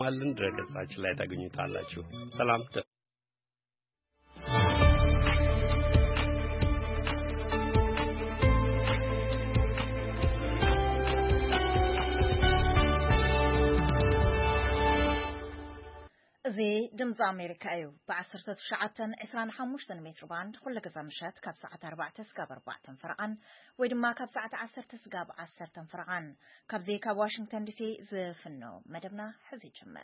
ማልን ድረገጻችን ላይ ታገኙታላችሁ። ሰላም زي دمز أمريكا أيو بعصرة شعاتن 25 متر باند كل جزء مشات كاب ساعة 4 تسقاب 4 فرعان ويدما كاب ساعة 10 تسقاب 10 فرعان كاب زي كاب واشنطن دي سي زفنو مدبنا حزي جمر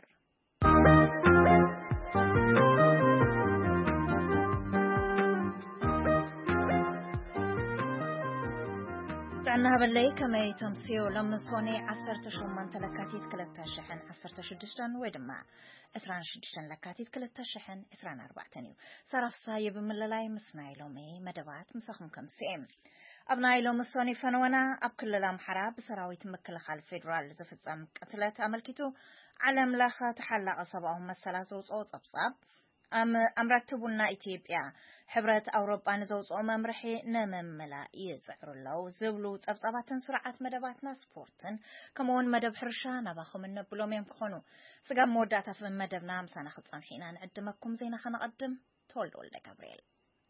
عنا باللي كما يتمسيو لما صوني 10 شومان تلكاتيت 13 10 شدشتن ويدما 26 لكاتيت 13 24 صرف صايب من للاي مسنايلو مي مدبات مسخم كمسيم أبنايلو مسوني فنونا أب كل لام حراب سراويت مكلخ على الفيدرال زفتزام قتلت أملكتو على ملاخة تحلق أصابهم الثلاثة وصوص أبصاب أمرتبونا إثيوبيا حبرة أوروبا نزوز أمرحي نمملا يزعر الله زبلو أبصاباتن سرعة مدباتنا سبورتن كمون مدب حرشانا باخو من نبلوم يمكخونو سقام موداتا في مدب نامسانا خطسان حينا نقدمكم زينا خانا قدم تولدو لك أبريل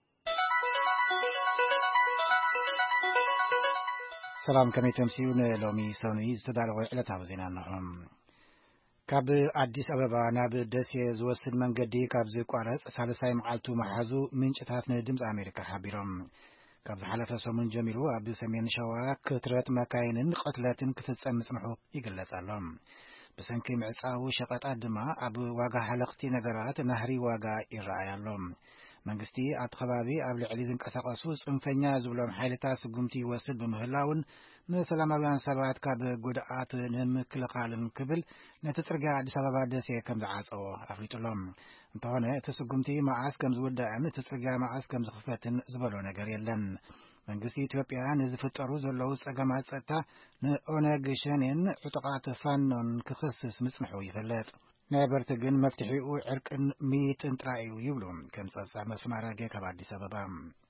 سلام كميتم سيون لومي سوني استداروا علتا وزينا نحن كاب أديس أبابا ناب دسي زوسد من قدي كاب زي قارس سالساي معالتو محازو من شتات ندمز أمريكا حبيرم كاب زحلفة سومن جميلو أبو سمين شوا كترات مكاينن قتلاتن كفتس أمسمحو يقلس ألم بسنكي معصاو شقات أدما أبو واقع حلقتي نقرات نهري واقع إرعايا لهم منغستي أتخبابي أبل عليزن كساقاسوس انفنيا زبلوم حيلتا سقومتي وسد بمهلاون نسلاماويان سبات كاب قدعات نمكلقالن كبل نتترقى عدس أبابا دسي كم زعاسو أفريتلهم انتهونا تسقومتي معاس كم زودان تترقى معاس كم زخفتن زبلو نقر يلن منغستي إثيوبيا نزفت أروز اللوز أقامات ستا نأوناق شانين عطقات فانون كخصص مسمحو يفلت نابرت جن مفتحيو عرق ميت انترايو يبلون كم صفصع مسمارا جيكا بعد سببا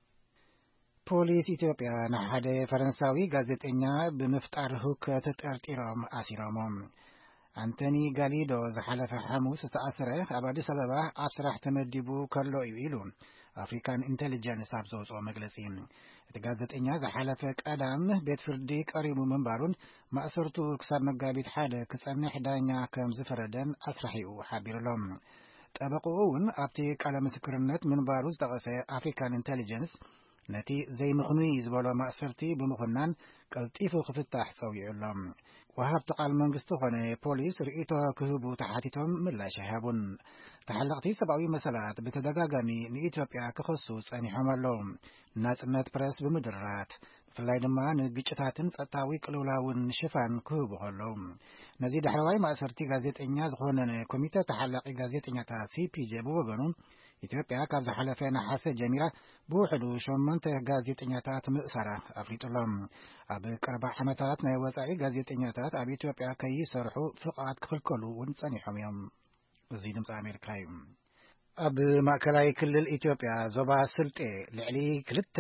بوليس إثيوبيا نحد فرنساوي غازيتينيا بمفتار هوك تتارتيرام آسيراموم أنتوني غاليدو زحلف حموس استأسره أبادي سببا أبسرح تمدبو كارلو يويلون أفريكان انتليجنس أبزوز أو مجلسين تغازيتينيا زحلف قدام بيت فردي قريبو منبارون مأسرتو كساب مقابيت حادة كسانح دانيا كم زفردن أسرحيو حابيرلوم تابقوون أبتي على مسكرنت منباروز تغسي أفريكان انتليجنس نتي زي مخنوي زبالو مأسرتي بمخنان قلتيفو خفتاح صويعلوم وهاب تقال منغستو خاني بوليس رئيتو كهبو تحاتيتهم ملا شهابون تحلقتي سبعوي مسالات بتدقاقامي نإثيوبيا كخصوص أني حمالهم ناسنات برس بمدرات فلاي دما نجيشتاتن تطاوي قلولاون شفان كهبو هلوم نزيد حرواي مأسرتي غازيت إنياز خونن كوميتا تحلقي غازيت إنياتا سي بي جابو وغنون إثيوبيا كابز حلفين حاسة جميلة بوحدو شومنت غازيت إنياتات مأسرة أفريتلهم أبك 4 حمتات نيوزعي غازيت إنياتات أبي إثيوبيا كي يسرحو فقعات كفلكلو ونصاني حميهم زيدم أمريكايم أب مأكلاي كل إثيوبيا زوبا سلطة لعلي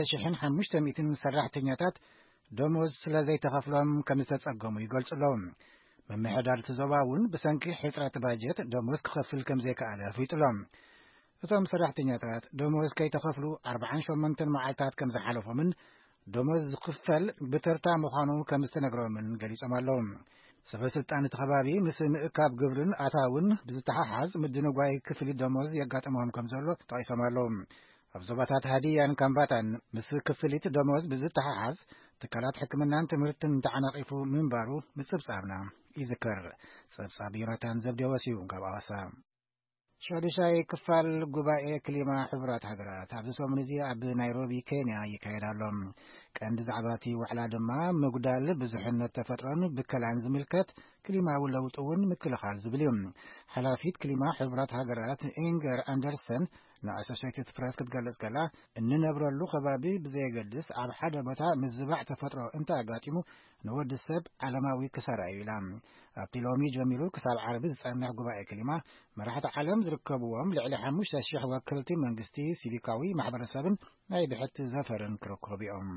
3500 سرحتنياتات دموز سلازي تخفلهم كمستتصقمو يقولش لهم من محدار تزوباون بسنكي حفرة باجت دموز كخفل كم زي كألا فيتلهم እቶም ሰራሕተኛታት ደሞዝ ከይተኸፍሉ 48 መዓልታት ከም ዝሓለፎምን ደሞዝ ዝኽፈል ብተርታ ምዃኑ ከም ዝተነገሮምን ገሊጾም ኣለዉ። ሰበስልጣን ተኸባቢ ምስ ምእካብ ግብርን ኣታውን ብዝተሓሓዝ ምድንጓይ ክፍሊ ደሞዝ የጋጥሞም ከም ዘሎ ጠቂሶም ኣለዉ። ኣብ ዞባታት ሃዲያን ካምባታን ምስ ክፍሊት ደሞዝ ብዝተሓሓዝ ትካላት ሕክምናን ትምህርትን ተዓናቂፉ ምንባሩ ምጽብጻብና ይዝከር። ጽብጻብ ዮናታን ዘብዴወስዩ ካብ ኣዋሳ شادشاي كفال قبائع كلمة حبرات حقرات عبد سومنزي عبد نيروبي كينيا يكايد علم كان زعباتي وعلى دما مقدال بزحنة تفتران بكلان زملكت كلمة ولوطون مكل خالز بليوم حلافيت كلمة حبرات حقرات إنجر أندرسن نا أسوسيتد بريس كتقلس كلا إن نبرا اللو خبابي بزي قدس عب حدا بتا مزبع تفترة انتا قاتمو نود السب علماوي كسر أيلام أبتلومي جميلو كساب عربي زسانح قبائع كلمة مرحة عالم زركبوهم لعلي حموش تشيح وكلتي منغستي سيليكاوي محبر سابن ناي بحت زفرن كروكوبيهم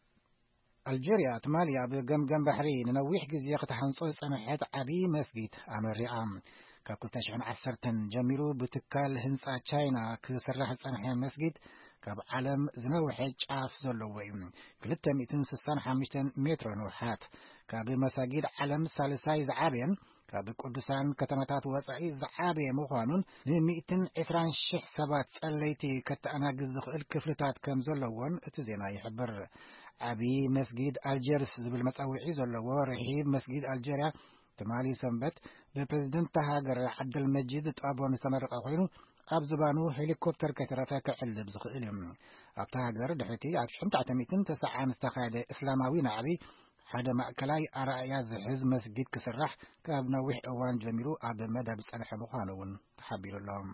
الجيريا تماليا بجمجم بحرين نويح جزية تحنصوص أنا حيات عبي مسجد عمر رعام ካብ 2010 ጀሚሩ ብትካል ህንጻ ቻይና ክስራሕ ዝጸንሐ መስጊድ ካብ ዓለም ዝነውሐ ጫፍ ዘለዎ እዩ 265 ሜትሮ ንውሓት ካብ መሳጊድ ዓለም ሳልሳይ ዝዓበየን ካብ ቅዱሳን ከተማታት ወጻኢ ዝዓበየ ምዃኑን ን120,000 ሰባት ጸለይቲ ከተኣናግዝ ዝኽእል ክፍልታት ከም ዘለዎን እቲ ዜና ይሕብር ዓቢ መስጊድ አልጀርስ ዝብል መጻውዒ ዘለዎ ረሂብ መስጊድ አልጀሪያ ትማሊ ሰንበት በፕሬዝደንት ሃገር ዓብደል መጂድ ጣቦን ዝተመረቀ ኮይኑ ኣብ ዝባኑ ሄሊኮፕተር ከተረፈ ክዕልብ ዝኽእል እዩ ኣብታ ሃገር ድሕርቲ ኣብ 1990 ዝተኻየደ እስላማዊ ናዕቢ ሓደ ማእከላይ ኣርኣያ ዝሕዝ መስጊድ ክስራሕ ካብ ነዊሕ እዋን ጀሚሩ ኣብ መደብ ጸንሐ ምዃኑ እውን ተሓቢሩሎም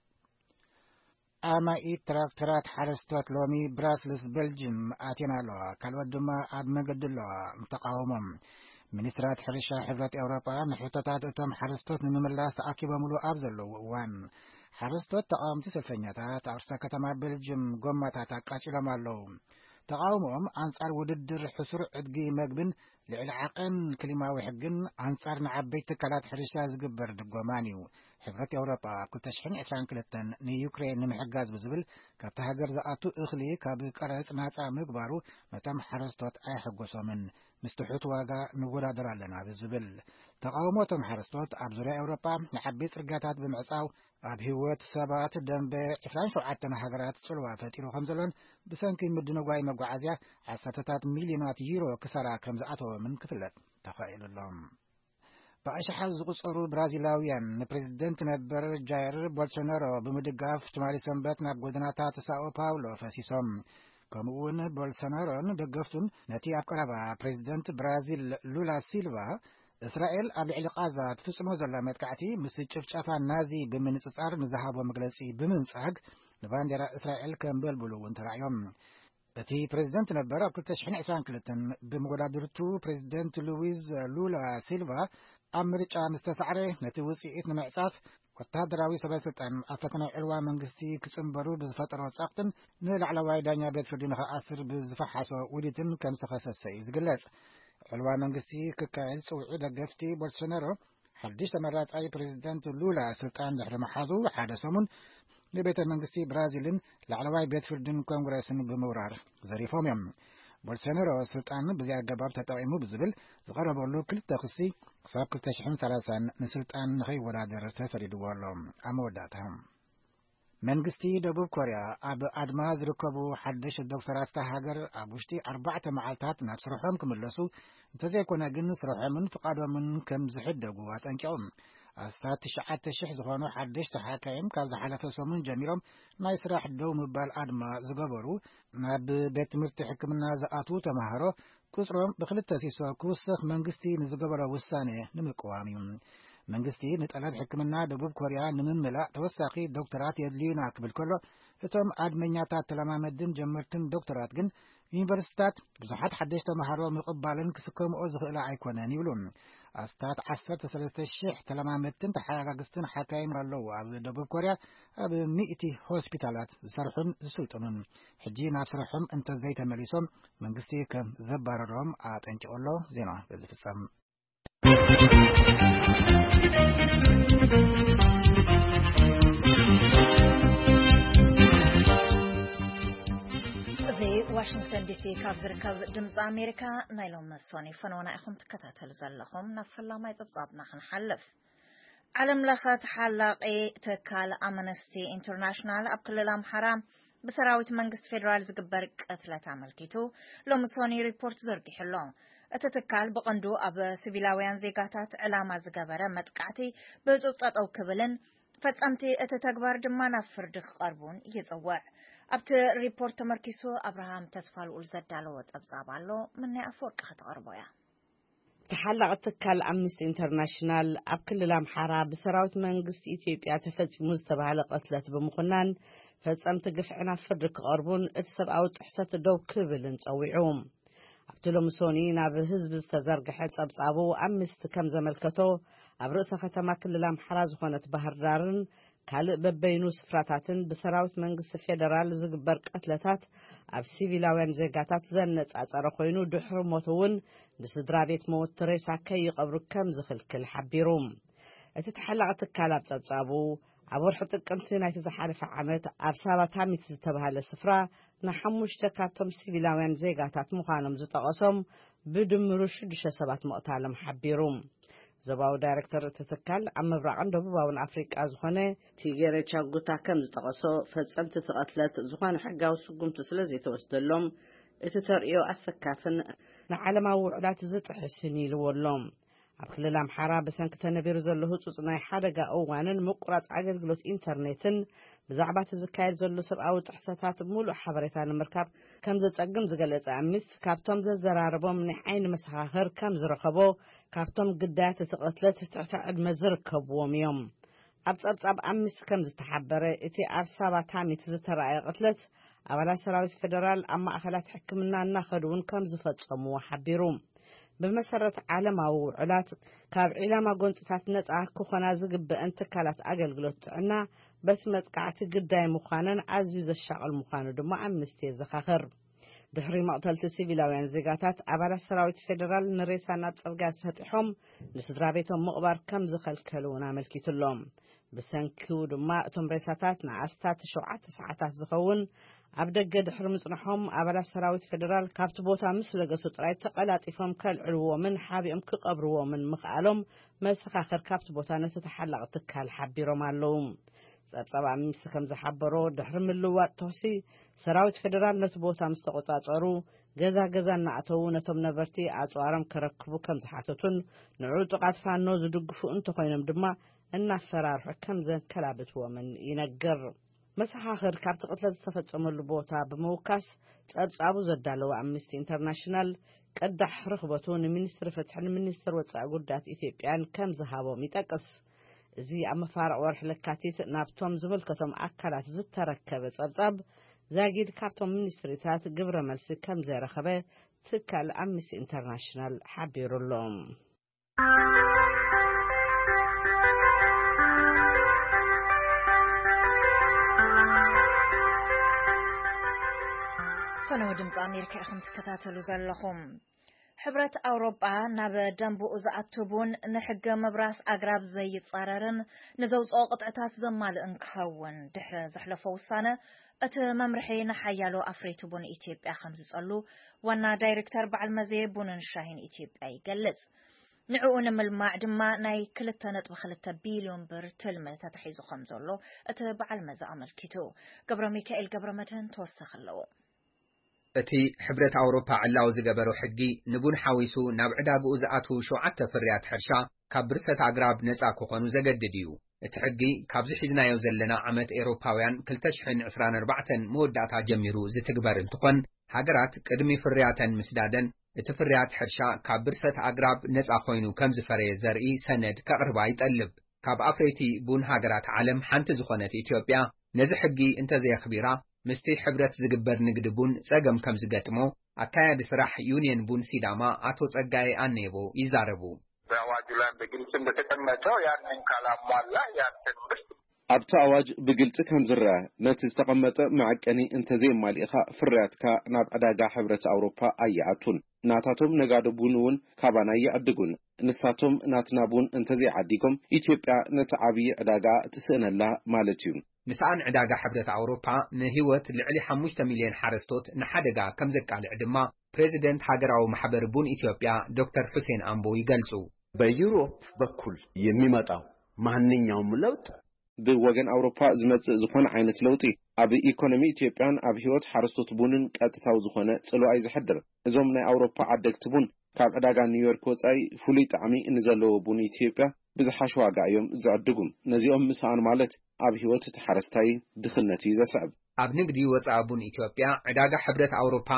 ኣማኢ ትራክተራት ሓረስቶት ሎሚ ብራስልስ ቤልጅየም ኣቴና ኣለዋ ካልኦት ድማ ኣብ መንገዲ ኣለዋ ተቃውሞም ሚኒስትራት ሕርሻ ሕብረት ኤውሮጳ ንሕቶታት እቶም ሓረስቶት ንምምላስ ተኣኪቦምሉ ኣብ ዘለዉ እዋን ሓረስቶት ተቃወምቲ ሰልፈኛታት ኣብ ርዕሰ ከተማ ቤልጅየም ጎማታት ኣቃጺሎም ኣለዉ ተቃውሞኦም አንጻር ውድድር ሕሱር ዕድጊ መግብን ልዕሊ ዓቐን ክሊማዊ ሕግን አንጻር ንዓበይቲ ትካላት ሕርሻ ዝግበር ድጎማን እዩ ሕብረት ኤውሮጳ 2022 ንዩክሬን ንምሕጋዝ ብዝብል ካብቲ ሃገር ዝኣቱ እኽሊ ካብ ቀረጽ ናጻ ምግባሩ ነቶም ሓረስቶት ኣይሕጎሶምን ምስትሑት ዋጋ ንወዳደር ኣለና ብዝብል ተቃውሞቶም ሓረስቶት ኣብ ዙርያ ኤውሮጳ ንዓበይቲ ጽርግያታት ብምዕጻው ኣብ ህይወት ሰባት ደንበ 27 ሃገራት ጽልዋ ፈጢሩ ከም ዘሎን ብሰንኪ ምድንጓይ መጓዓዝያ ዓሰርተታት ሚልዮናት ዩሮ ክሰራ ከም ዝኣተወምን ክፍለጥ ተኻኢሉሎም በኣሽሓት ዝቁጸሩ ብራዚላውያን ንፕሬዚደንት ነበር ጃይር ቦልሶናሮ ብምድጋፍ ትማሊ ሰንበት ናብ ጎደናታት ሳኦ ፓውሎ ፈሲሶም ከምኡውን ቦልሶናሮን ደገፍቱን ነቲ ኣብ ቀረባ ፕሬዚደንት ብራዚል ሉላ ሲልቫ እስራኤል ኣብ ልዕሊ ቃዛ ትፍጽሞ ዘላ መጥቃዕቲ ምስ ጭፍጨፋ ናዚ ብምንጽጻር ንዝሃቦ መግለጺ ብምንጻግ ንባንዴራ እስራኤል ከም በልብሉ እውን ተራእዮም እቲ ፕሬዚደንት ነበር ኣብ 2022 ብምወዳድርቱ ፕሬዚደንት ሉዊዝ ሉላ ሲልቫ ኣብ ምርጫ ምስተሳዕረ ነቲ ውጽኢት ንምዕጻፍ ወታደራዊ ሰበስልጣን ኣብ ፈተና ዕልዋ መንግስቲ ክጽምበሩ ብዝፈጠሮ ጸቕጥን ንላዕለዋይ ዳኛ ቤት ፍርዲ ንኽኣስር ብዝፈሓሶ ውዲትን ከም ዝተኸሰሰ እዩ ዝግለጽ ዕልዋ መንግስቲ ክካየድ ጽውዑ ደገፍቲ ቦልሶናሮ ሓድሽ ተመራጻይ ፕሬዚደንት ሉላ ስልጣን ድሕሪ መሓዙ ሓደ ሰሙን ንቤተ መንግስቲ ብራዚልን ላዕለዋይ ቤት ፍርድን ኮንግረስን ብምውራር ዘሪፎም እዮም ቦልሶናሮ ስልጣን ብዚያ ገባብ ተጠቂሙ ብዝብል ዝቐረበሉ ክልተ ክሲ ክሳብ 2030 ንስልጣን ንኸይወዳደር ተፈሪድዎ ኣሎ ኣብ መወዳእታ መንግስቲ ደቡብ ኮርያ ኣብ ኣድማ ዝርከቡ ሓድሽ ዶክተራት ሃገር ኣብ ውሽጢ 4 መዓልታት ናብ ስርሖም ክምለሱ እንተዘይኮነ ግን ስርሖምን ፍቃዶምን ከም ዝሕደጉ ኣጠንቂቖም ኣስታት 9,000 ዝኾኑ ሓድሽቲ ሓካይም ካብ ዝሓለፈ ሰሙን ጀሚሮም ናይ ስራሕ ደው ምባል ኣድማ ዝገበሩ ናብ ቤት ትምህርቲ ሕክምና ዝኣትዉ ተምሃሮ ቁጽሮም ብክልተ ሲሶ ክውስኽ መንግስቲ ንዝገበሮ ውሳኔ ንምቅዋም እዩ መንግስቲ ንጠለብ ሕክምና ደቡብ ኮርያ ንምምላእ ተወሳኺ ዶክተራት የድልዩና ክብል ከሎ እቶም ኣድመኛታት ተለማመድን ጀመርትን ዶክተራት ግን ዩኒቨርሲታት ብዙሓት ሓድሽ ተምሃሮ ምቕባልን ክስከምኦ ዝኽእላ ኣይኮነን ይብሉ ኣስታት 13,000 ተለማመድትን ተሓጋግዝትን ሓካይም ኣለዉ ኣብ ደቡብ ኮርያ ኣብ 100 ሆስፒታላት ዝሰርሑን ዝስልጥኑን ሕጂ ናብ ስርሖም እንተዘይተመሊሶም መንግስቲ ከም ዘባረሮም ኣጠንቂቑሎ ዜና በዝፍጸም ዋሽንግተን ዲሲ ካብ ዝርከብ ድምፂ ኣሜሪካ ናይ ሎሚ መሶኒ ፈነወና ኢኹም ትከታተሉ ዘለኹም ናብ ፈላማይ ፀብጻብና ክንሓልፍ ዓለም ለኸ ተሓላቂ ትካል ኣምነስቲ ኢንተርናሽናል ኣብ ክልል ኣምሓራ ብሰራዊት መንግስቲ ፌደራል ዝግበር ቅትለት ኣመልኪቱ ሎሚ መሶኒ ሪፖርት ዘርጊሕሎ እቲ ትካል ብቐንዱ ኣብ ሲቪላውያን ዜጋታት ዕላማ ዝገበረ መጥቃዕቲ ብዕፁብ ጠጠው ክብልን ፈጸምቲ እቲ ተግባር ድማ ናብ ፍርዲ ክቐርቡን ይጽውዕ ኣብቲ ሪፖርት ተመርኪሱ አብርሃም ተስፋልኡል ዘዳለወ ፀብጻብ ኣሎ ምን ያፈወርቅ ከተቀርቦያ ተሓላቅ ትካል አምነስቲ ኢንተርናሽናል ኣብ ክልል ኣምሓራ ብሰራዊት መንግስቲ ኢትዮጵያ ተፈጺሙ ዝተባሃለ ቅትለት ብምኹናን ፈጸምቲ ግፍዕና ፍርዲ ክቐርቡን እቲ ሰብኣዊ ጥሕሰት ደው ክብልን ጸዊዑ ኣብቲ ሎሚ ሰኒ ናብ ህዝቢ ዝተዘርግሐ ፀብጻቡ አምነስቲ ከም ዘመልከቶ ኣብ ርእሰ ከተማ ክልል ኣምሓራ ዝኾነት ባህር ዳርን ካልእ በበይኑ ስፍራታትን ብሰራዊት መንግስቲ ፌደራል ዝግበር ቅትለታት ኣብ ሲቪላውያን ዜጋታት ዘነጻጸረ ኮይኑ ድሕሪ ሞት እውን ንስድራ ቤት ሞት ሬሳ ከይቀብሩ ከም ዝኽልክል ሓቢሩ تتحلق تكالب تصابو عبور حط القمسي نايت زحالف عمت أبسابة تاميت زتبها للسفرة نحموش تكاتم سيفيلاوين زيغاتات مخانم زتقاسم بدمرو شدش سبات مقتالم حبيروم زباو دايركتور تتكال عم برعان دبوباون أفريقيا زخانة تيجيري تشاقوتا كم زتقاسو فسمت تقاتلات زخانة حقاو سقوم تسلزي توستلهم اتترئيو أسكافن نعلم وعلات زت حسني لولهم أبخلال أمحارا بسنك تنبير زلهو تصنعي حدقا أوانن مقرات عقلقلوت إنترنتن بزعبات الزكاية زلو سبقاو تحساتات مولو حبريتان مركب كم زتقم زقلت أمس كابتم زراربو من حين مسخاخر كم زرخبو كابتم قدات تقتلت تعتعد مزركبو ميوم أبصاب أمس كم زتحبري اتي أرسابا تامي تزترعي قتلت أولا سراويت فدرال أما أخلات حكمنا ناخدون كم زفتشمو حبيروم بمسرة عالماو علات كاب علما قنصات نصح كخنا زغب انت كالات اغلغلوت عنا بس متقعت قداي مخانن عزيز الشغل مخانو دما امستي زخاخر دحري مقتلت سيفيلاوين زيغاتات ابار سراويت فدرال نريسانا صبغا سطحهم لسدرا بيتهم مقبر كم زخلكلونا ملكيتلهم بسنكو دما اتم ريساتات نعستات شوعات ساعات زخون عبدك دحر مصنحهم أبلا سراويت فدرال كابت بوتا مثل قصو طراي تقلاطيفهم كالعلو من حابيهم كقبرو من مخالهم مسخاخر كابت بوتا نتتحلق تكال حبيرو مالهم صبصبا مسكم زحبرو دحر ملوات توسي سراويت فدرال نتبوتا مستقطاطرو غزا نعتو نتم نبرتي اصوارم كركبو كم زحاتتون نعو طقات فانو زدغفو انت خوينم دما ان فرار كم زن كلابت ومن ينقر مسحاخر كابت قتلت تفصمل بوتا بموكاس تصابو زدالو امنستي انترناشنال قدح رخبتون منستر فتحن منستر وصا غدات اثيوبيان كم زهابو ميطقس زي امفارع ورح لكاتيت نابتوم زملكتم اكلات زتركب صبصب زاغيد كابتوم منستريتات غبره ملس كم زرخبه تكال امنستي انترناشنال حبيرولهم فنو دمፅ أمريكا أخم تكتاتلو زلخم حبرة أوروبا ناب دنبو زأتبون نحق مبراس أقراب زي صاررن نزوز قطعتات زمال انكهون دحر زحلفو وصانة ات ممرحي نحيالو أفريتبون إثيوبيا خمس قالو وانا دايركتر بعلمزي بونن شاهين إثيوبيا يقلز نعوون ملماع دما ناي كلتانت وخلتا بيليون بر تلمة تتحيزو خمزولو ات بعلمز أملكتو قبر ميكائيل قبر متن توسخ اللو اتي حبرة أوروبا علاو زقبرو حقي نبون حاويسو نابعدا بوزعاتو شوعات فريات حرشا كابرسة عقراب نساكو خانو زقدديو اتحقي كابزي حيدنا يوزلنا عمت إيروباويان كلتشحن عسران 4 موداتا جميرو زتقبر انتقن هاقرات قدمي فرياتن مسدادن اتفريات حرشا كابرسة عقراب نساكوينو كمز فري زرئي سند كقربا يتقلب كاب أفريتي بون هاقرات عالم حانت زخونة إثيوبيا نزي حقي انت زي خبيرا مستي حبرت زقبر نقدبون ساقم كم زقاتمو أكايد سراح يونيون بون سيداما أتو ساقاي أنيبو يزاربو بواجلان بقلتم بتكمتو يعني من كلام والله يعني أبتا أواج بقلت كم زرع نت استقمت معك أني أنت زي مالي إخاء فرياتك ناب أداقا حبرة أوروبا أيعاتون ناتاتهم نقادبونون كابانا يأدقون نساتهم ناتنابون أنت زي عديكم إثيوبيا نتعابي أداقا تسأنا الله مالتيون مسان عداقا حبرة أوروبا نهيوت لعلي 5 مليون حارستوت نحدقا كم زكا العدما بريزيدنت هاجراو محبر بون إثيوبيا دكتور حسين أمبو يقلسو بيوروب بكل يميمتاو مهنين يوم لوت بوغن أوروبا زمت زخون عينة لوتي أبي إيكونومي إثيوبيان أبي هيوت حارستوت بونن كاتتاو زخونة تلو أي زحدر زومنا أوروبا عدك تبون كاب عداقا نيويورك وطاي فوليت عمي نزلو بون إثيوبيا بزحاش واقع يوم زعدقهم نزيهم مسان مالت أبي هيوت تحارستاي دخل نتيجة صعب أب نقدي وصا بون إثيوبيا عداقا حبرة أوروبا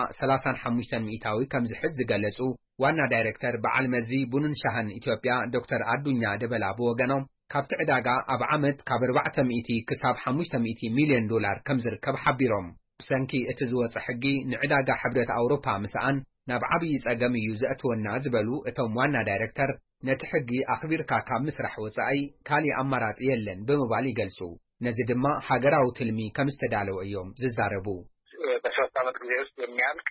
35 مئتاوي كم زحز قلسو وانا دايركتر بعلمزي بونن شاهن إثيوبيا دكتور أردونيا دبلا بوغنوم كابت عداقا أب عمد كابر 400 كساب 500 مليون دولار كم زر كب حبيروم بسنكي اتزوص حقي نعداقا حبرة أوروبا مسعان ناب عبيز أقامي يوزأتو النازبلو اتوم وانا دايركتر نتحقي أخبير كاكا مسرح وصاي كالي أمارات يلن بمبالي قلسو نزد ما حقراو تلمي كم استدالو أيوم ززاربو بشرط عمد قليس يميانك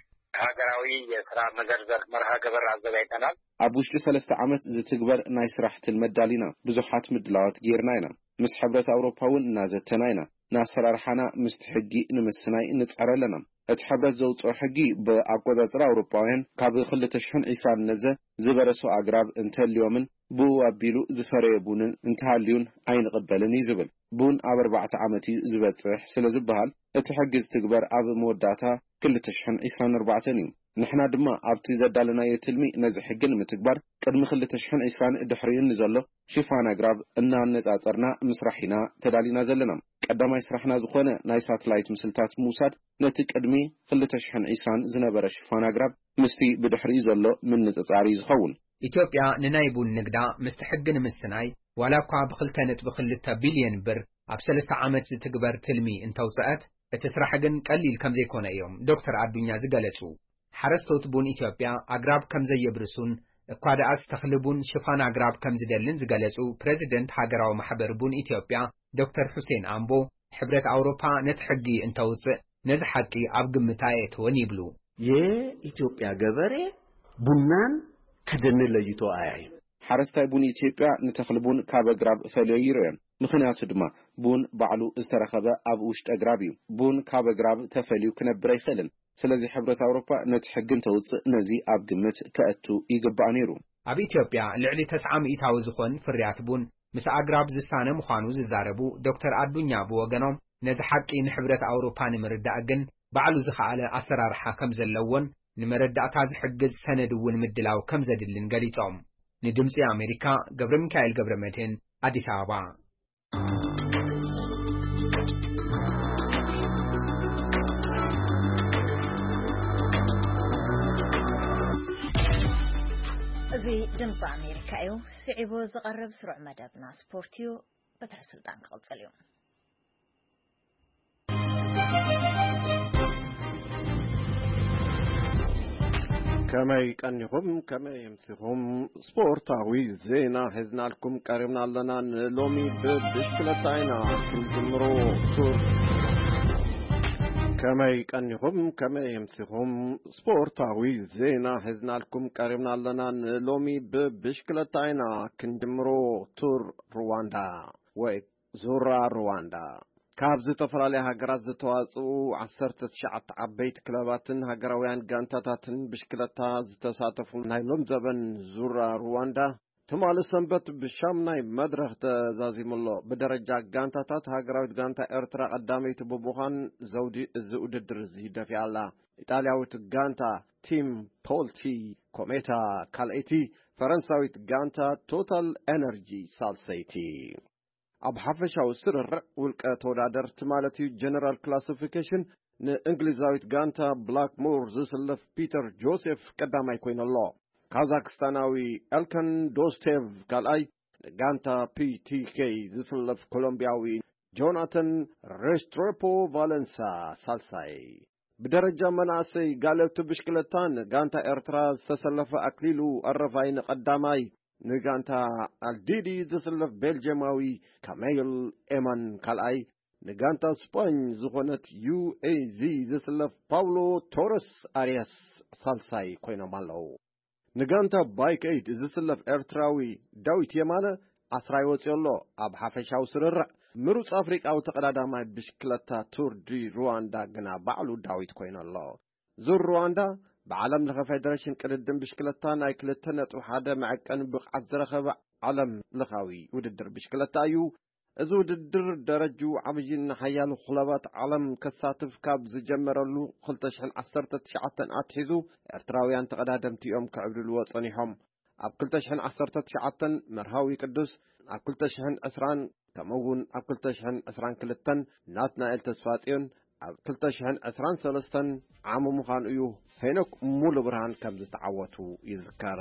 ሀገራዊ የስራ መዘርዘር መርሃ ግብር አዘጋጅተናል። ኣብ ውሽጢ 3 ዓመት ዝትግበር ናይ ስራሕትን መዳሊና ብዙሓት ምድላዋት ጌርና ኢና ምስ ሕብረት ኣውሮፓ እውን እናዘተና ኢና ናሰራርሓና ምስቲ ሕጊ ንምስናይ ንጸረለና እቲ ሕብረት ዘውፅኦ ሕጊ ብኣቆጻጽራ ኣውሮፓውያን ካብ 2020 ነዘ ዝበረሱ ኣግራብ እንተልዮምን ብኡ ኣቢሉ ዝፈረየ ቡንን እንተሃልዩን ኣይንቕበልን እዩ ዝብል ቡን ኣብ 4 ዓመት እዩ ዝበጽሕ ስለ ዝበሃል እቲ ሕጊ ዝትግበር ኣብ መወዳእታ 2024 እዩ ንሕና ድማ ኣብቲ ዘዳለናዮ ትልሚ ነዚ ሕጊ ንምትግባር ቅድሚ 2020 ድሕሪኡ ንዘሎ ሽፋን ኣግራብ እናነጻጸርና ምስራሒና ተዳሊና ዘለና ቀዳማይ ስራሕና ዝኾነ ናይ ሳተላይት ምስልታት ምውሳድ ነቲ ቅድሚ 2020 ዝነበረ ሽፋን ኣግራብ ምስቲ ብድሕሪኡ ዘሎ ምንጽጻር ዝኸውን ኢትዮጵያ ንናይ ቡን ንግዳ ምስቲ ሕጊ ንምስናይ ዋላ እኳ ብ2.2 ቢልዮን ብር ኣብ 3 ዓመት ዝትግበር ትልሚ እንተውፅአት እቲ ስራሕ ግን ቀሊል ከም ዘይኮነ እዮም ዶክተር ኣዱኛ ዝገለጹ ሓረስቶት ቡን ኢትዮጵያ ኣግራብ ከም ዘየብርሱን እኳ ደኣስ ተኽሊ ቡን ሽፋን ኣግራብ ከም ዝደልን ዝገለጹ ፕሬዚደንት ሃገራዊ ማሕበር ቡን ኢትዮጵያ ዶክተር ሁሴን ኣምቦ ሕብረት ኣውሮፓ ነቲ ሕጊ እንተውፅእ ነዚ ሓቂ ኣብ ግምት ኣየእትዎን ይብሉ የኢትዮጵያ ገበሬ ቡናን ከደን ለይቶ ኣያዩ ሓረስታይ ቡን ኢትዮጵያ ንተኽሊ ቡን ካብ ኣግራብ ፈልዮ ይርአን ምኽንያቱ ድማ ቡን ባዕሉ ዝተረኸበ ኣብ ውሽጢ ኣግራብ እዩ ቡን ካብ ኣግራብ ተፈልዩ ክነብር ኣይኽእልን ስለዚ ሕብረት ኣውሮፓ ነቲ ሕጊ እንተውፅእ ነዚ ኣብ ግምት ከእቱ ይግባእ ነይሩ ኣብ ኢትዮጵያ ልዕሊ 900 ዝኾን ፍርያት ቡን ምስ ኣግራብ ዝሳነ ምዃኑ ዝዛረቡ ዶክተር ኣዱኛ ብወገኖም ነዚ ሓቂ ንሕብረት ኣውሮፓ ንምርዳእ ግን ባዕሉ ዝኸኣለ ኣሰራርሓ ከም ዘለዎን ንመረዳእታ ዝሕግዝ ሰነድ እውን ምድላው ከም ዘድልን ገሊጾም ንድምፂ ኣሜሪካ ገብረ ሚካኤል ገብረ መድህን ኣዲስ ኣበባ እዚ ድምፂ ኣሜሪካ እዩ ስዒቡ ዝቐርብ ስሩዕ መደብና ስፖርት እዩ በትሪ ስልጣን ክቕፅል እዩ كماي كنيهم كماي يمسيهم سبورتاوي زينا هزنا لكم قربنا لنا لومي بشكلتاينا كنجمرو تور كماي كنيهم كماي يمسيهم سبورتاوي زينا هزنا لكم قربنا لنا لومي بشكلتاينا كنجمرو تور رواندا وزورا رواندا ካብዝ ተፈራለ ሃገራት ዝተዋጽኡ 19 ዓበይቲ ክለባትን ሃገራውያን ጋንታታትን ብሽክለታ ዝተሳተፉ ናይ ሎም ዘበን ዙራ ሩዋንዳ ትማሊ ሰንበት ብሻምናይ መድረኽ ተዛዚሙሎ ብደረጃ ጋንታታት ሃገራዊት ጋንታ ኤርትራ ቀዳመይቲ ብምዃን ዘውዲ እዚ ውድድር ይደፊኣላ ኢጣልያዊት ጋንታ ቲም ፖልቲ ኮሜታ ካልአይቲ ፈረንሳዊት ጋንታ ቶታል ኤነርጂ ሳልሰይቲ ኣብ ሓፈሻዊ ስርርዕ ውልቀ ተወዳደር ትማለቲ ጀነራል ክላሲፊኬሽን ንእንግሊዛዊት ጋንታ ብላክሞር ዝስለፍ ፒተር ጆሴፍ ቀዳማይ ኮይነሎ ካዛክስታናዊ ኤልከን ዶስቴቭ ካልኣይ ንጋንታ ፒቲኬ ዝስለፍ ኮሎምቢያዊ ጆናተን ሬስትሬፖ ቫለንሳ ሳልሳይ ብደረጃ መናእሰይ ጋለብቲ ብሽክለታን ጋንታ ኤርትራ ዝተሰለፈ አክሊሉ አረፋይ ንቀዳማይ ንጋንታ አልዲዲ ዝስለፍ ቤልጅየማዊ ካሜል ኤማን ካልኣይ ንጋንታ ስፓኝ ዝኾነት ዩኤዚ ዝስለፍ ፓውሎ ቶረስ አሪያስ ሳልሳይ ኮይኖም ኣለዉ ንጋንታ ባይክ ኤይድ ዝስለፍ ኤርትራዊ ዳዊት የማነ ዓስራይ ወፂሎ ኣብ ሓፈሻዊ ስርርዕ ምሩጽ አፍሪቃዊ ተቀዳዳማይ ብሽክለታ ቱር ዲ ሩዋንዳ ግና ባዕሉ ዳዊት ኮይነሎ ዙር ሩዋንዳ بعالم لخ فيدريشن قددم بشكلتا ناي 2.1 معقن بقعت زرخه عالم لخاوي وددر بشكلتا ايو እዚ ውድድር ደረጁ ዓብይን ሓያሉ ክለባት ዓለም ከሳትፍ ካብ ዝጀመረሉ 2019 ኣትሒዙ ኤርትራውያን ተቀዳደምቲኦም ክዕብልልዎ ጸኒሖም ኣብ 2019 መርሃዊ ቅዱስ ኣብ 2020 ከምኡውን ኣብ 2022 ናትናኤል ተስፋጽዮን ኣብ 2023 ዓመ ምዃኑ እዩ ሄኖክ ሙሉ ብርሃን ከም ዝተዓወቱ ይዝከር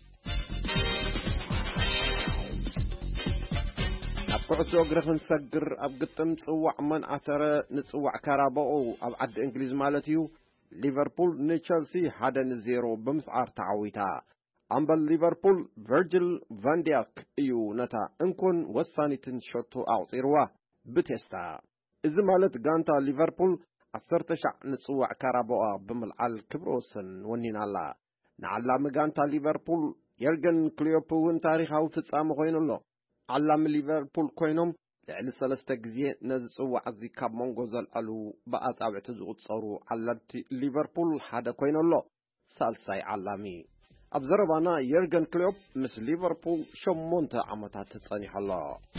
ኣብ ኩዕሶ እግሪ ክንሰግር ኣብ ግጥም ጽዋዕ መንዓተረ ንጽዋዕ ካራባኦ ኣብ ዓዲ እንግሊዝ ማለት እዩ ሊቨርፑል ንቸልሲ 1-0 ብምስዓር ተዓዊታ ኣምበል ሊቨርፑል ቨርጅል ቫንዲያክ እዩ ነታ እንኮን ወሳኒትን ሾቶ ኣውፂርዋ ብቴስታ እዚ ማለት ጋንታ ሊቨርፑል 10 ንጽዋዕ ካራቦኣ ብምልዓል ክብረ ወሰን ወኒና ኣላ። ንዓላሚ ጋንታ ሊቨርፑል የርገን ክሎፕ እውን ታሪኻዊ ፍጻመ ኮይኑሎ። ዓላሚ ሊቨርፑል ኮይኖም ልዕሊ 3 ግዜ ነዚ ጽዋዕ እዚ ካብ መንጎ ዘልዓሉ ብኣጻብዕቲ ዝቁጸሩ ዓለምቲ ሊቨርፑል ሓደ ኮይኑሎ ሳልሳይ ዓላሚ። ኣብ ዘረባና የርገን ክሎፕ ምስ ሊቨርፑል 8 ዓመታት ተጸኒሐሎ።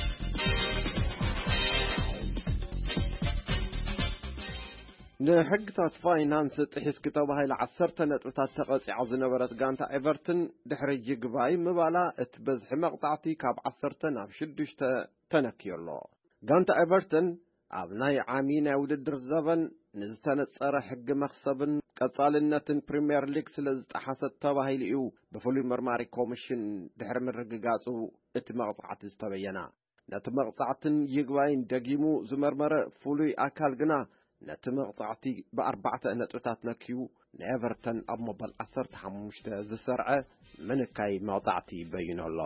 ንሕግታት ፋይናንስ ጥሒስ ከተባሂላ 10 ነጥብታት ተቐፂዓ ዝነበረት ጋንታ ኤቨርተን ድሕሪ ይግባይ ምባላ እትበዝሒ መቕጣዕቲ ካብ 10 ናብ 6 ተነኪየሎ። ጋንታ ኤቨርተን ኣብ ናይ ዓሚ ናይ ውድድር ዘበን ንዝተነጸረ ሕጊ መኽሰብን ቀጻልነትን ፕሪምየር ሊግ ስለ ዝጠሓሰት ተባሂሉ እዩ ብፍሉይ መርማሪ ኮሚሽን ድሕሪ ምርግጋጹ እቲ መቕጻዕቲ ዝተበየና። ነቲ መቕጻዕትን ይግባይን ደጊሙ ዝመርመረ ፍሉይ ኣካል ግና ነቲ መቕጻዕቲ ብ4 ነጥብታት ነኪዩ ንኤቨርተን ኣብ መበል 15 ዝሰርዐ ምንካይ መቕጻዕቲ ይበይኖ ኣሎ።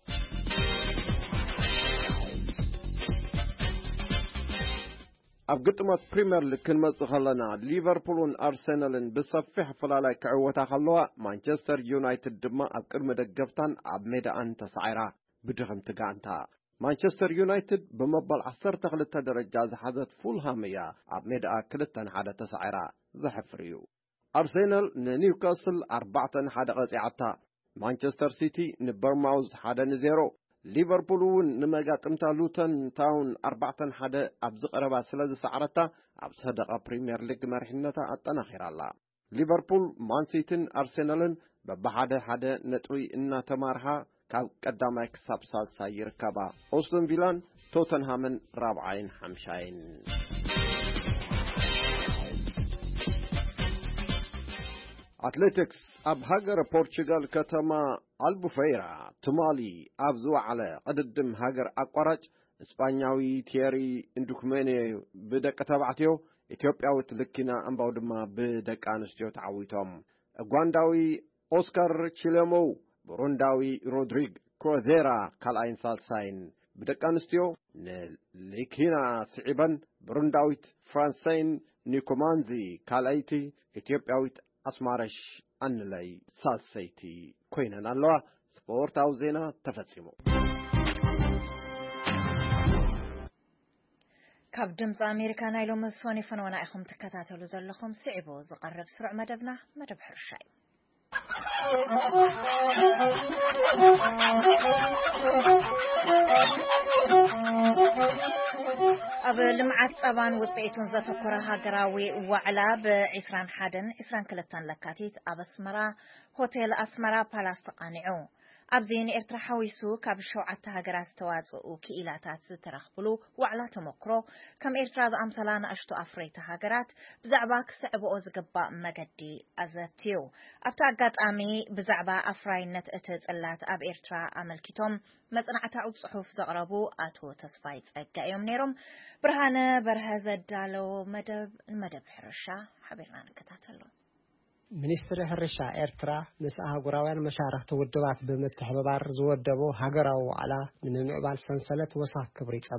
ኣብ ግጥመት ፕሪምየር ሊግ ክንመጽእ ከለና ሊቨርፑልን ኣርሰናልን ብሰፊሕ ኣፈላላይ ክዕወታ ከለዋ ማንቸስተር ዩናይትድ ድማ ኣብ ቅድሚ ደገፍታን ኣብ ሜዳኣን ተሰዒራ ብድኽምቲ ጋንታ። ማንቸስተር ዩናይትድ በመበል 12 ደረጃ ዝሓዘት ፉልሃም እያ ኣብ ሜዳኣ 2-1 ተሰዒራ ዘሕፍር እዩ። ኣርሰናል ንኒውካስል 4-1 ቀፂዓታ። ማንቸስተር ሲቲ ንበርማውዝ 1-0። ሊቨርፑል እውን ንመጋጥምታ ሉተን ታውን 4-1 ኣብ ዝቐረባ ስለ ዝሰዓረታ ኣብ ሰደቓ ፕሪምየር ሊግ መሪሕነታ ኣጠናኺራ ኣላ። ሊቨርፑል ማንሲቲን ኣርሰናልን በ1-1 ነጥቢ እናተማርሓ ካብ ቀዳማይ ክሳብ ሳልሳይ ይርከባ። ኦስተን ቪላን ቶተንሃምን 4-5 አትሌቲክስ ኣብ ሃገር ፖርቹጋል ከተማ አልቡፌራ ትማሊ ኣብ ዝወዓለ ቅድድም ሃገር አቋራጭ እስፓኛዊ ቲየሪ እንዱክሜኔ ብደቀ ተባዕትዮ ኢትዮጵያዊት ልኪና እምባው ድማ ብደቀ አንስትዮ ተዓዊቶም። ኡጋንዳዊ ኦስካር ቺሌሞ ቡሩንዳዊ ሮድሪግ ክሮዜራ ካልኣይን ሳልሳይን ብደቀ አንስትዮ ንሊኪና ስዒበን ቡሩንዳዊት ፍራንሳይን ኒኮማንዚ ካልኣይቲ ኢትዮጵያዊት አስማረሽ አንላይ ሳልሰይቲ ኮይነን ኣለዋ። ስፖርታዊ ዜና ተፈጺሙ። ካብ ድምፂ ኣሜሪካ ናይ ሎሚ ሶኒ ፈነወና ኢኹም ትከታተሉ ዘለኹም ስዒቡ ዝቐርብ ስሩዕ መደብና መደብ ሕርሻ እዩ። ኣብ ልምዓት ጸባን ውጽኢቱን ዘተኮረ ሃገራዊ ዋዕላ ብ21-22 ለካቲት ኣብ ኣስመራ ሆቴል ኣስመራ ፓላስ ተቃኒዑ። ኣብዚ ንኤርትራ ሓዊሱ ካብ 7 ሃገራት ዝተዋጽኡ ክኢላታት ዝተረኽብሉ ዋዕላ ተመክሮ ከም ኤርትራ ዝኣምሰላ ንኣሽቱ ኣፍረይቲ ሃገራት ብዛዕባ ክስዕብኦ ዝግባእ መገዲ ኣዘትዩ። ኣብቲ ኣጋጣሚ ብዛዕባ ኣፍራይነት እቲ ጽላት ኣብ ኤርትራ ኣመልኪቶም መጽናዕታዊ ጽሑፍ ዘቕረቡ ኣቶ ተስፋይ ጸጋ እዮም ነይሮም። ብርሃነ በርሀ ዘዳለው መደብ ሕርሻ ሓቢርና ንከታተሎ። ሚኒስትሪ ሕርሻ ኤርትራ ምስ ኣህጉራውያን መሻርክቲ ውድባት ብምትሕብባር ዝወደቦ ሃገራዊ ዋዕላ ንምዕባል ሰንሰለት ወሳኽ ክብሪ ጸባ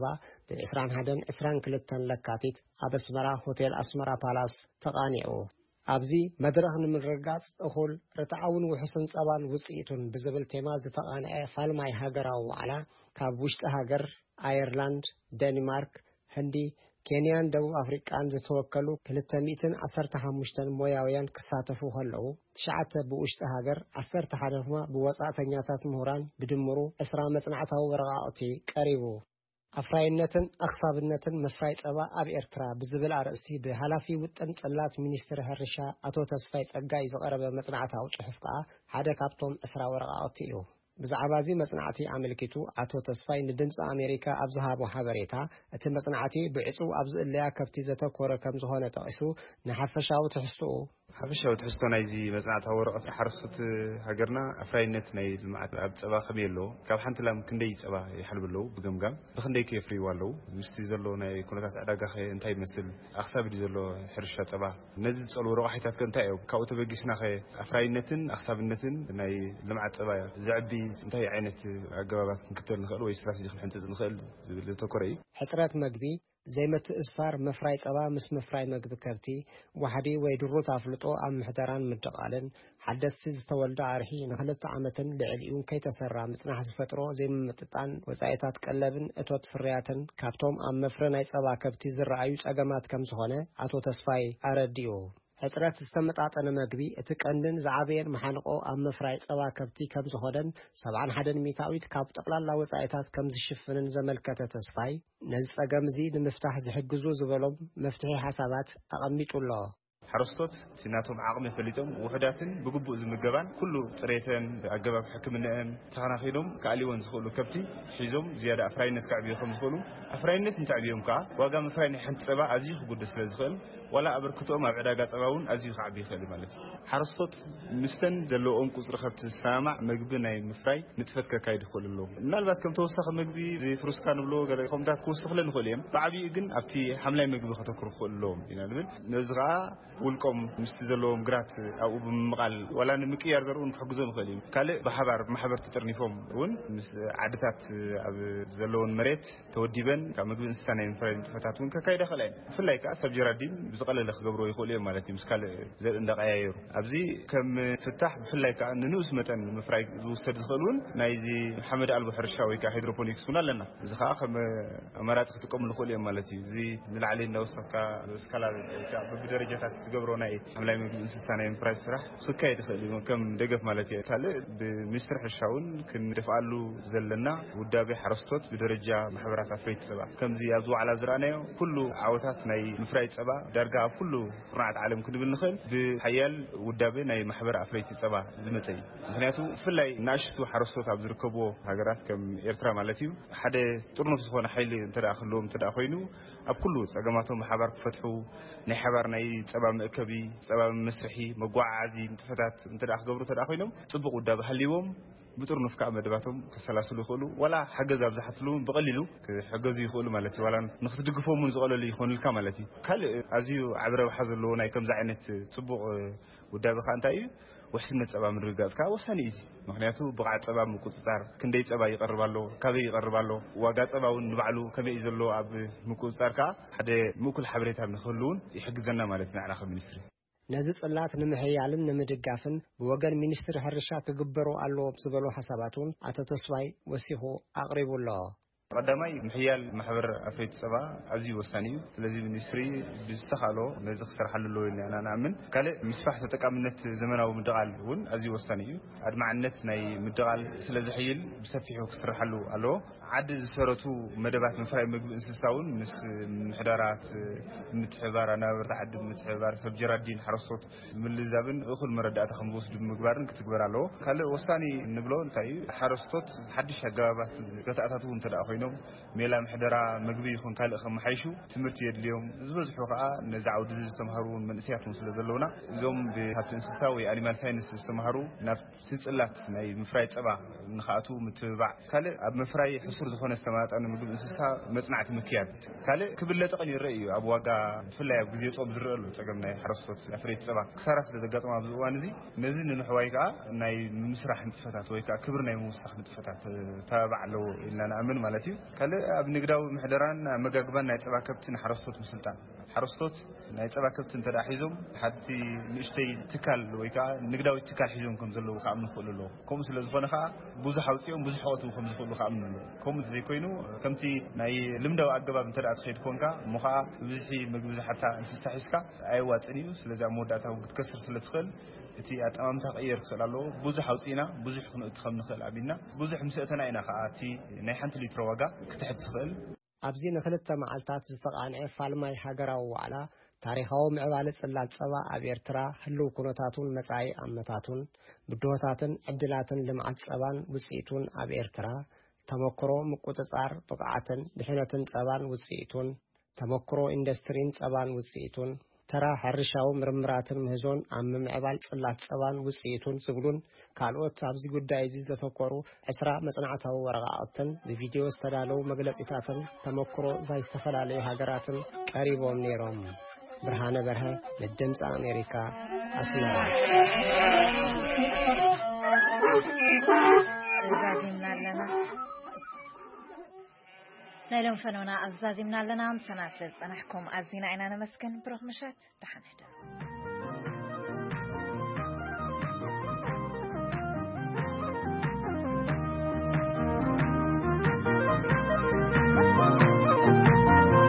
ብ21-22 ለካቲት ኣብ ኣስመራ ሆቴል ኣስመራ ፓላስ ተቃኒዑ። ኣብዚ መድረኽ ንምርጋጽ እኹል ርትዓውን ውሕስን ጸባን ውጽኢቱን ብዝብል ቴማ ዝተቃንዐ ፋልማይ ሃገራዊ ዋዕላ ካብ ውሽጢ ሃገር ኣየርላንድ፣ ደንማርክ፣ ህንዲ፣ ኬንያን ደቡብ አፍሪካን ዝተወከሉ 215 ሞያውያን ክሳተፉ ከለዉ 9 ብውሽጢ ሃገር 11 ድማ ብወጻእተኛታት ምሁራን ብድምሩ 20 መጽናዕታዊ ወረቓቕቲ ቀሪቡ። ኣፍራይነትን ኣኽሳብነትን ምፍራይ ጸባ ኣብ ኤርትራ ብዝብል ኣርእስቲ ብሃላፊ ውጥን ጽላት ሚኒስትሪ ሕርሻ ኣቶ ተስፋይ ጸጋይ ዝቐረበ መጽናዕታዊ ጽሑፍ ከዓ ሓደ ካብቶም 20 ወረቓቕቲ እዩ። ብዛዕባ እዚ መጽናዕቲ ኣመልኪቱ ኣቶ ተስፋይ ንድምፂ ኣሜሪካ ኣብ ዝሃቦ ሓበሬታ እቲ መጽናዕቲ ብዕጹው ኣብ ዝእለያ ከብቲ ዘተኮረ ከም ዝኾነ ጠቒሱ ንሓፈሻዊ ትሕዝቶ ናይዚ መጽናዕታዊ ወረቐት ሓረስቶት ሃገርና ኣፍራይነት ናይ ልምዓት ኣብ ጸባ ከመይ ኣሎ፣ ካብ ሓንቲ ላም ክንደይ ጸባ ይሓልብ ኣለዉ፣ ብገምጋም ብክንደይ ከፍርይዎ ኣለዉ፣ ምስቲ ዘሎ ናይ ኩነታት ዕዳጋ እንታይ ይመስል፣ ኣኽሳብ ዘሎ ሕርሻ ጸባ ነዚ ዝጸልዉ ረቑሒታት እንታይ እዮም፣ ካብኡ ተበጊስና ኣፍራይነትን ኣኽሳብነትን ናይ ልምዓት ጸባ ዘዕቢ እንታይ ዓይነት ኣገባባት ክንክተል ንኽእል ወይ ስትራቴጂ ክንሕንፅፅ ንኽእል ዝብል ዝተኮረ እዩ ሕፅረት መግቢ ዘይምትእስሳር ምፍራይ ጸባ ምስ ምፍራይ መግቢ ከብቲ ዋሕዲ ወይ ድሩት አፍልጦ ኣብ ምሕደራን ምድቃልን ሓደስቲ ዝተወልደ ኣርሒ ንኽልተ ዓመትን ልዕሊኡ ከይተሰራ ምጽናሕ ዝፈጥሮ ዘይምምጥጣን ወጻኢታት ቀለብን እቶት ፍርያትን ካብቶም ኣብ መፍረ ናይ ጸባ ከብቲ ዝረኣዩ ጸገማት ከም ዝኾነ አቶ ተስፋይ ኣረዲኡ ሕፅረት ዝተመጣጠነ መግቢ እቲ ቀንድን ዝዓበየን መሓንቆ ኣብ ምፍራይ ጸባ ከብቲ ከም ዝኾነን 71 ሚታዊት ካብ ጠቕላላ ወጻኢታት ከም ዝሽፍንን ዘመልከተ ተስፋይ ነዚ ጸገም እዚ ንምፍታሕ ዝሕግዙ ዝበሎም መፍትሒ ሓሳባት ኣቐሚጡሎ ሓረስቶት ሲናቶም ዓቕሚ ፈሊጦም ውሕዳትን ብግቡእ ዝምገባን ኩሉ ጥሬተን ኣገባብ ሕክምናን ተኸናኺዶም ከኣሊወን ዝኽእሉ ከብቲ ሒዞም ዝያዳ ኣፍራይነት ከዕብዩ ከም ዝኽእሉ ኣፍራይነት እንተዕብዮም ከዓ ዋጋ ምፍራይ ናይ ሓንቲ ጸባ ኣዝዩ ክጉድል ስለ ዝኽእል ወላ ኣበርክቶኦም ኣብ ዕዳጋ ጸባ እውን ኣዝዩ ክዓቢ ይኽእል ማለት እዩ ሓረስቶት ምስተን ዘለዎም ቁፅሪ ከብቲ ዝሰማማዕ መግቢ ናይ ምፍራይ ንጥፈት ከካይድ ይኽእሉ ኣለዎ ምናልባት ከም ተወሳኺ መግቢ ፍሩስካ ንብሎ ገለ ከምታት ክወስኽ ንኽእል እዮም ብዓብዪ ግን ኣብቲ ሓምላይ መግቢ ከተክሩ ክኽእሉ ኣለዎም ኢና ንብል ነዚ ከዓ ውልቆም ምስቲ ዘለዎም ግራት ኣብኡ ብምቃል ወላ ንምቅያር ዘርኡን ክሕግዞም ይኽእል እዩ ካልእ ብሓባር ማሕበር ተጠርኒፎም እውን ምስ ዓድታት ኣብ ዘለዎን መሬት ተወዲበን ካብ ምግቢ እንስሳ ናይ ምፍራይ ንጥፈታት እውን ከካይዳ ይኽእላ እየን ብፍላይ ከዓ ሰብ ጀራዲን ብዝቐለለ ክገብሮ ይኽእሉ እዮም ማለት እዩ ምስ ካልእ ዘርኢ እንዳቀያየሩ ኣብዚ ከም ፍታሕ ብፍላይ ከዓ ንንኡስ መጠን ምፍራይ ዝውሰድ ዝኽእል እውን ናይዚ ሓመድ ኣልቦ ሕርሻ ወይ ከዓ ሃይድሮፖኒክስ እውን ኣለና እዚ ከዓ ከም ኣማራፂ ክጥቀምሉ ይኽእሉ እዮም ማለት እዩ እዚ ንላዕሊ እንዳወሰድካ ስካላ ብደረጃታት ትገብሮ ናይ ሓምላይ ምግቢ እንስሳ ናይ ምፍራይ ስራሕ ክካየድ ይኽእል እዩ ከም ደገፍ ማለት እዩ ካልእ ብሚኒስትሪ ሕርሻ እውን ክንደፍኣሉ ዘለና ውዳቤ ሓረስቶት ብደረጃ ማሕበራት ኣፍረይቲ ጸባ ከምዚ ኣብዚ ዋዕላ ዝረኣናዮ ኩሉ ዓወታት ናይ ምፍራይ ጸባ ዳርጋ ኣብ ኩሉ ኩርናዓት ዓለም ክንብል ንኽእል ብሓያል ውዳቤ ናይ ማሕበር ኣፍረይቲ ጸባ ዝመፀ እዩ ምክንያቱ ብፍላይ ንኣሽቱ ሓረስቶት ኣብ ዝርከብዎ ሃገራት ከም ኤርትራ ማለት እዩ ሓደ ጥርኑፍ ዝኾነ ሓይሊ እንተደኣ ክህልዎም እንተደኣ ኮይኑ ኣብ ኩሉ ጸገማቶም ብሓባር ክፈትሑ ናይ ሓባር ናይ ጸባ መእከቢ ጸባ መስርሒ መጓዓዓዚ ንጥፈታት እንተደኣ ክገብሩ እንተደኣ ኮይኖም ጽቡቕ ውዳቤ ሃልይዎም ብጥርኑፍ ከዓ መደባቶም ክሰላስሉ ይኽእሉ ወላ ሓገዝ ኣብ ዝሓትሉ ብቐሊሉ ክሕገዙ ይኽእሉ ማለት እዩ ዋላ ንኽትድግፎም እውን ዝቐለሉ ይኾንልካ ማለት እዩ ካልእ ኣዝዩ ዓቢ ረብሓ ዘለዎ ናይ ከምዚ ዓይነት ጽቡቕ ውዳቤ ከዓ እንታይ እዩ ውሕስነት ጸባ ምርግጋጽ ከዓ ወሳኒ እዩ ምክንያቱ ብቕዓት ጸባ ምቁፅጻር ክንደይ ጸባ ይቐርብ ኣሎ ካበይ ይቐርብ ኣሎ ዋጋ ጸባ እውን ንባዕሉ ከመይ እዩ ዘሎ ኣብ ምቁፅጻር ከዓ ሓደ ምእኩል ሓበሬታ ንኽህሉ እውን ይሕግዘና ማለት እዩ ንዕና ከም ሚኒስትሪ ነዚ ጽላት ንምሕያልን ንምድጋፍን ብወገን ሚኒስትሪ ሕርሻ ክግበሩ ኣለዎም ዝበሉ ሓሳባቱን ኣቶ ተስፋይ ወሲኹ ኣቕሪቡሎ ቀዳማይ ምሕያል ማሕበር ኣፍረይቲ ጸባ ኣዝዩ ወሳኒ እዩ ስለዚ ሚኒስትሪ ብዝተኻእሎ ነዚ ክሰርሓሉ ኣለዎ ኢልና ንኣምን ካልእ ምስፋሕ ተጠቃምነት ዘመናዊ ምድቓል እውን ኣዝዩ ወሳኒ እዩ ኣድማዕነት ናይ ምድቓል ስለ ዝሕይል ብሰፊሑ ክስርሓሉ ኣለዎ ዓዲ ዝሰረቱ መደባት ምፍራይ ምግቢ እንስሳ እውን ምስ ምሕደራት ምትሕባር ኣናበርቲ ዓዲ ምትሕባር ሰብ ጀራዲን ሓረስቶት ምልዛብን እኹል መረዳእታ ከም ዝወስዱ ምግባርን ክትግበር ኣለዎ ካልእ ወሳኒ ንብሎ እንታይ እዩ ሓረስቶት ሓድሽ ኣገባባት ገታእታት እውን እንተደኣ ኮይኖም ሜላ ምሕደራ ምግቢ ይኹን ካልእ ከመሓይሹ ትምህርቲ የድልዮም ዝበዝሑ ከዓ ነዚ ዓውዲ ዝተምሃሩ መንእስያት ስለ ዘለውና እዞም ብሃብቲ እንስሳ ወይ ኣኒማል ሳይንስ ዝተምሃሩ ናብቲ ጽላት ናይ ምፍራይ ጸባ ንኽኣቱ ምትብባዕ ካልእ ኣብ ምፍራይ ሕሱር ዝኾነ ዝተመጣጠነ ምግቢ እንስሳ መጽናዕቲ ምክያድ ካልእ ክብለጠቕን ይርአ እዩ ኣብ ዋጋ ብፍላይ ኣብ ግዜ ጾም ዝረአ ኣሎ ጸገም ናይ ሓረስቶት ኣፍረይቲ ጸባ ክሳራ ስለ ዘጋጥማ ኣብዚ እዋን እዚ ነዚ ንምሕዋይ ከዓ ናይ ምስራሕ ንጥፈታት ወይ ከዓ ክብሪ ናይ ምውሳኽ ንጥፈታት ተባባዕ ኣለዎ ኢልና ንኣምን ማለት እዩ ካልእ ኣብ ንግዳዊ ምሕደራን ኣመጋግባን ናይ ጸባ ከብቲ ንሓረስቶት ምስልጣን ሓረስቶት ናይ ጸባ ከብቲ እንተደኣ ሒዞም ሓንቲ ንእሽተይ ትካል ወይ ከዓ ንግዳዊ ትካል ሒዞም ከም ዘለዉ ከኣምኑ ይኽእሉ ኣለዎ ከምኡ ስለ ዝኾነ ከዓ ብዙሕ ኣውፂኦም ብዙሕ ከእትዉ ከም ዝኽእሉ ከኣምኑ ኣለዎ ከምኡ ዘይኮይኑ ከምቲ ናይ ልምዳዊ ኣገባብ እንተደኣ ትኸይድ ኮንካ እሞ ከዓ ብብዝሒ ምግቢ ዝሓታ እንስሳ ሒዝካ ኣይዋፅን እዩ ስለዚ ኣብ መወዳእታ ክትከስር ስለ ትኽእል እቲ ኣጠማምታ ቀየር ክኽእል ኣለዎ ብዙሕ ኣውፂና ብዙሕ ክንእቱ ከም ንኽእል ኣቢልና ብዙሕ ምስእተና ኢና ከዓ እቲ ናይ ሓንቲ ሊትሮ ዋጋ ክትሕት ትኽእል ኣብዚ ንክልተ መዓልታት ዝተቃንዐ ፋልማይ ሃገራዊ ዋዕላ ታሪኻዊ ምዕባለ ጽላት ጸባ ኣብ ኤርትራ ህልው ኩነታቱን መጻኢ ኣመታቱን ብድሆታትን ዕድላትን ልምዓት ጸባን ውጽኢቱን ኣብ ኤርትራ ተመክሮ ምቁጽጻር ብቕዓትን ድሕነትን ጸባን ውጽኢቱን ተመክሮ ኢንዱስትሪን ጸባን ውጽኢቱን ተራ ሕርሻዊ ምርምራትን ምህዞን ኣብ ምዕባል ጽላት ጸባን ውጽኢቱን ዝብሉን ካልኦት ኣብዚ ጉዳይ እዚ ዘተኮሩ 20 መጽናዕታዊ ወረቓቕትን ብቪድዮ ዝተዳለዉ መግለጺታትን ተመክሮ ዝተፈላለዩ ሃገራትን ቀሪቦም ነይሮም። ብርሃነ በርሀ ለድምፂ ኣሜሪካ ኣስመራ زازمنا لنا نايلون فنونا أزازمنا لنا مسناسل أنا حكم أزينا أنا مسكن بروح مشات تحنهدا